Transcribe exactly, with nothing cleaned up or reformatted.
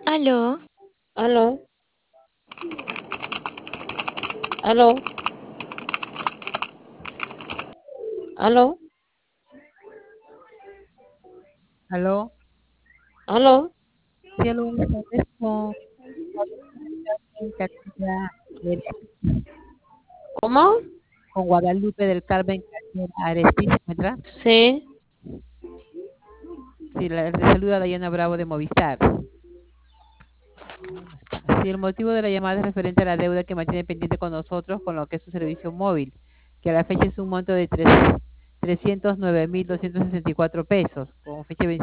Aló, Aló, aló, aló, Aló, aló. cielo, buenas tardes con en Cartagena, eh, ¿Cómo? con Guadalupe del Carmen Cartagena Aresti, ¿se encuentra? Sí, Sí, la, le saluda Dayana Bravo de Movistar. No está. Sí, el motivo de la llamada es referente a la deuda que mantiene pendiente con nosotros con lo que es su servicio móvil, que a la fecha es un monto de tres- trescientos nueve mil doscientos sesenta y cuatro pesos, con fecha de